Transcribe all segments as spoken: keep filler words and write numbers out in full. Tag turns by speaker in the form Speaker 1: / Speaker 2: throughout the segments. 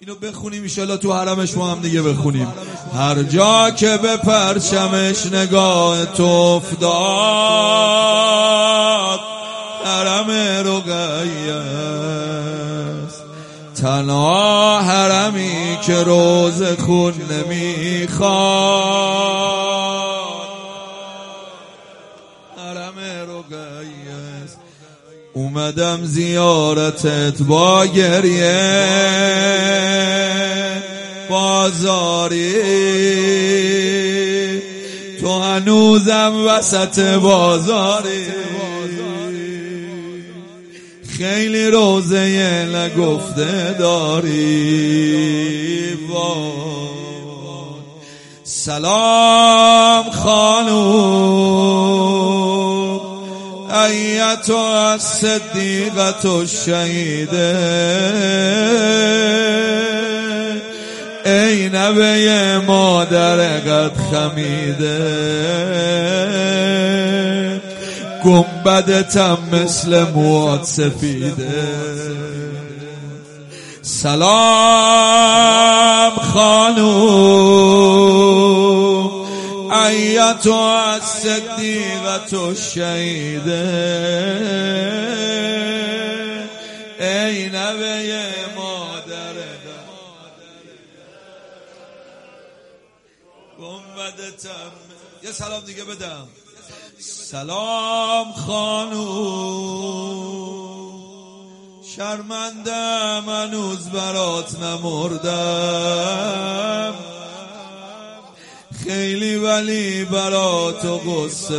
Speaker 1: اینو بخونیم انشالله تو حرمش ما هم دیگه بخونیم. هر جا که به پرچمش نگاه تو افتاد حرم رقیه است، تنها حرمی که روز خون نمیخواد حرم رقیه است. اومدم زیارتت با گریه بازاری، تو هنوزم وسط بازاری، خیلی روزه نگفته داری. سلام خانوم ایتها الصدیقة الشهیده، ای نوه مادر قد خمیده، گنبدتم مثل موات سفیده. سلام خانوم ایتها الصدیقة الشهیده، ای نوه مادر گنبدتم. یه سلام دیگه بدم. سلام خانوم شرمندم هنوز برات نمردم، خیلی ولی برات و قصه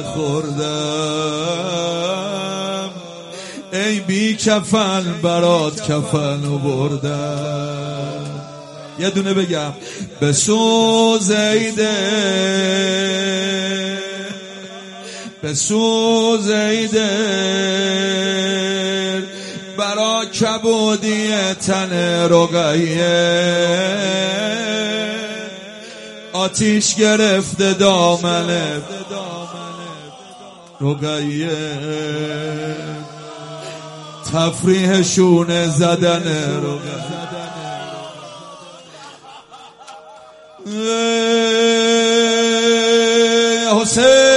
Speaker 1: خوردم، ای بی کفن برات کفن بردم. یه دونه بگم بسوز ایده بسوز ایده برا کبودی تن رقیه، آتیش گرفته دامن رقیه، تفریحشون زدن رقیه. حسین